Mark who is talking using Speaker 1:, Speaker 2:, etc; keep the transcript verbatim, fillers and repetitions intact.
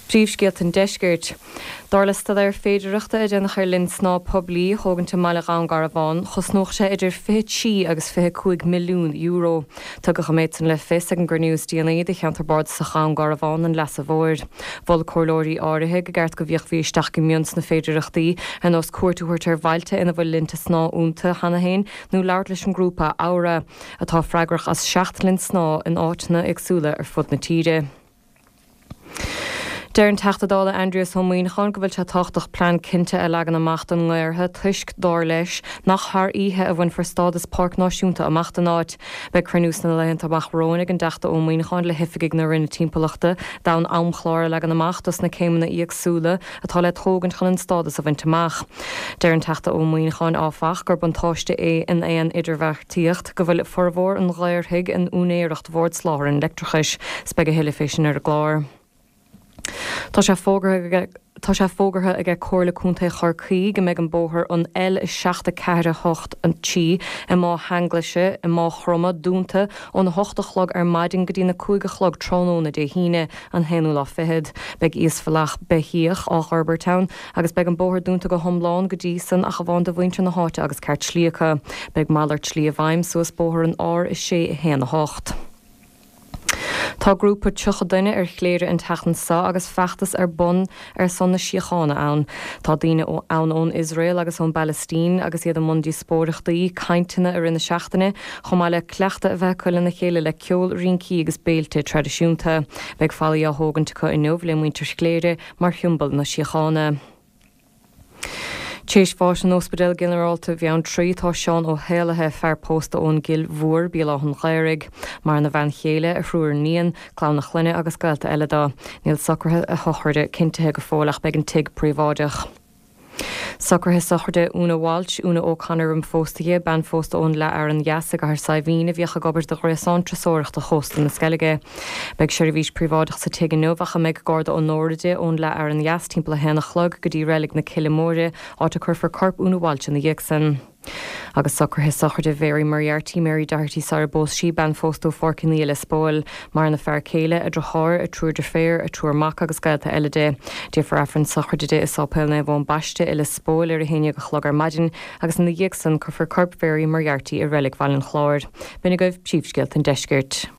Speaker 1: Príomhscéalt an deisgirt. Dálas ar féidireachta a dénach ar linn sná poblí thógannta maiile an Garabháin, chosnóch sé idir fití agus fiúig milliún euro. Tugadh méid san le fis ag an gurniús díanaí de cheantar sa chan Garabháin an les a bhór. Bhil cóirlóirí áirithe go gceart go bhíoh bhí isteach go mions na féidireachtaí an os cuairtúirt ar bhailte ina bhfuil linnta sná únta chana hain nó leabhar leis an grúpa ára atá freigrach as seacht linn sná in áitna agsúla ar fud na tíre. Deir an teachtadála Andreas Homíonachan go bhfuil se táchtach plán cinnte a legan amach an léirthe tuisc dár leis nach thar ihe a bhain for Stádas Park Náisiúnta amach an áit be crunús na leon tabach rónig an deachta Homíonachan le hifiigh na rinne timpachta da an amchláir legan amach dus na céimna íagsúla atá le tógant chan an Stádas a bhaint amach. Deir an teachta Homíonachan áfach gur bantáiste é in éon idirbheartíocht go bhfuil formhór an ghairthaigh an únéireacht bhórd sláthar an leictrachais spege hiliféisin ar a gláir. Tá sé fógartha Tá sé fógartha ag cóirla cúnta chorcaí go méid an bóthir an L is seachta ceithre hocht an tí i má hanglaise i má chroma dúnta ón na hochta chlog ar maidin go dtí na cúige chlog trónóna de híine an héanú lá fihead beag os fallach behíoch á Harbortown agus beag an bóthir dúnta go thomláin go dtí san a bháin do bhainte na háte agus ceart slíocha beag mallart slí a bhaim suas bóthir an ár is sé i héana hocht. Tá grúpa tucha duine ar chléire an techan sa agus feachtas ar bun ar son na siochána ann. Tá daine ó ann ón Israel agus ón Palestín agus iad an mundí spóireachtaí cainteanna ar ina seachtaine chomáile cleachta a bheith chuile na chéile le ceol rincí agus béalte tradiisiúnta beag fálaí a thógannta chu in nómh le muintir chléire mar thiúmbal na siochána. Téis fáis an Ospedal Generalta bhí an trítá seán ó héalathe fearpósta ón gil mhuar bí an chléirigh, mar na bhain chéile a hrúir níon clán na chluine agus gailta eile dá, níl socrthe a thochuirde cinntethe go fólach beag an tig príomháideach. Socrthe sochirde úna Walsh úna ó Conor an fóstaige ban fósta ón le ar an jaasa go th saimhína bhíocha gobar de réasán trasóireachta chósta na scalige. Beag seirbhís príomháideach sa tuige nómhacha méid gárda ó nóiride ón le ar an jaas timppla hena chlog go dtí rélig na cilimóre áta chur for corp úna Walsh na dhéagsan. Agus socrthe sochirde bhéirí marheartí Mary Doherty sar bós sí ban fóstó forcinní le spóil mar na fear céile a drothir a trúr de féir a trúr mac agus gailta eile de. Dé farafran sochirde de is sápéil na bhn baiste i le spóil ar a héine go chlog ar maidin agus na dhéagsan chu for corp bhéirí marheartí a rélig bhain chláir. Bina goibh príomhscéalt an deisgirt.